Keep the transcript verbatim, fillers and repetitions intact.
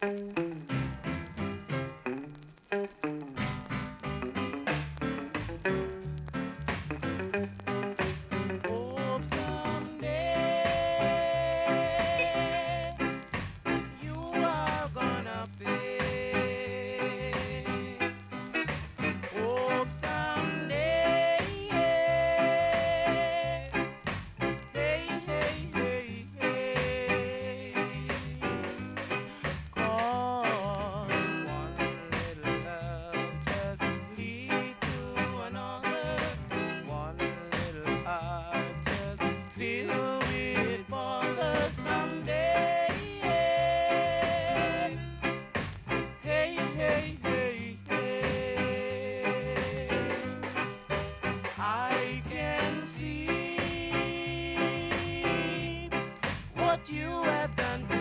Hope someday you are gonna pay. Hope someday, hey, hey, hey, hey. 'Cause one little love just lead to another. One little heart just fill with bother someday. Hey, hey, hey, hey. I can see what you have done to